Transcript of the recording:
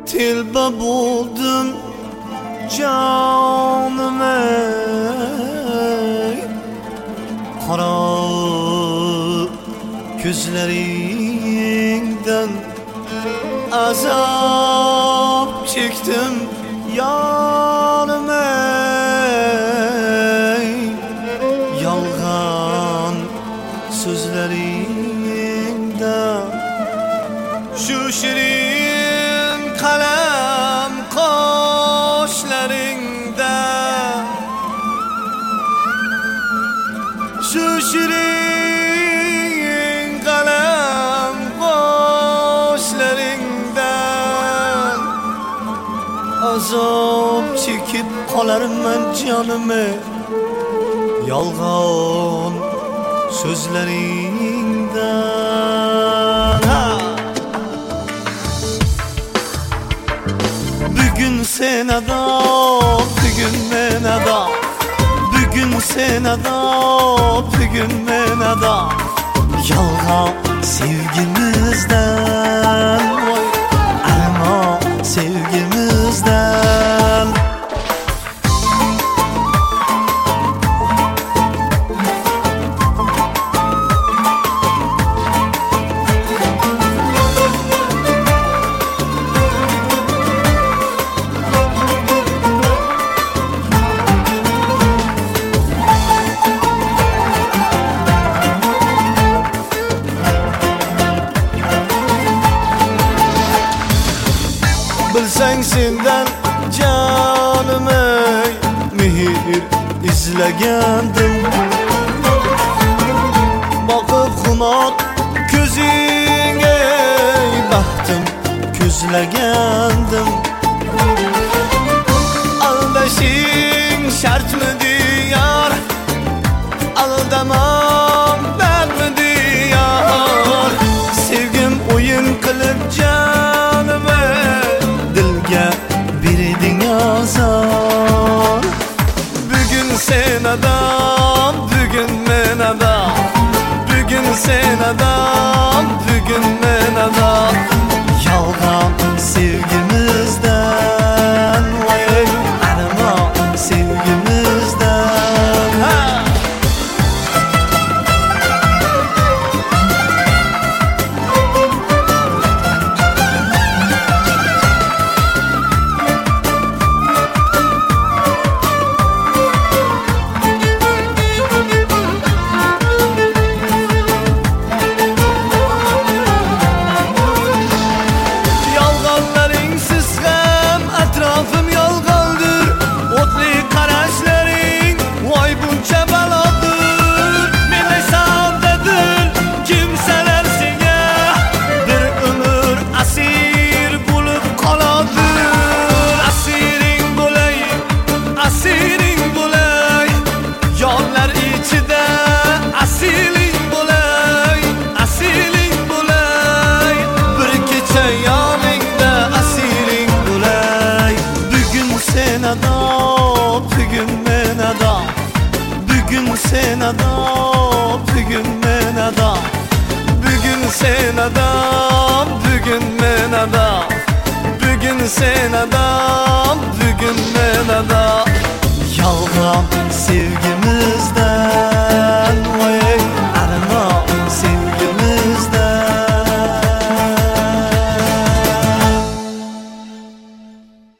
Telba buldum canım ey, kara gözlerinden azap çektim yanım ey, yalgan sözlerinden. Şu şirin kalem kaşlarında, şu şirin kalem kaşlarından azap çekip kalarım ben canımı, yalgan sözlerinden. Bugün sen adam, bugün ben adam. Bugün sen adam, bugün ben adam. Yalgan sevgimizden, vay arma sevgimizden. Bilsen senden canım ey, mehir izlegendim. Bakıp xumat gözüne baktım, közlegendim. Aldaşın şart mı diyar, aldamam ben mi diyar. Sevgim oyun kılıp canım ey, biridin yazar. Bugün sen adam, bugün men adam. Bugün sen adam, bugün men adam. Yalgan sevgimizden, vay arma sevgimizden. Bugün men adam, bugün sen adam, bugün men adam. Bugün sen adam, bugün men adam. Bugün sen adam, bugün men adam. Yalgan sevgimizden.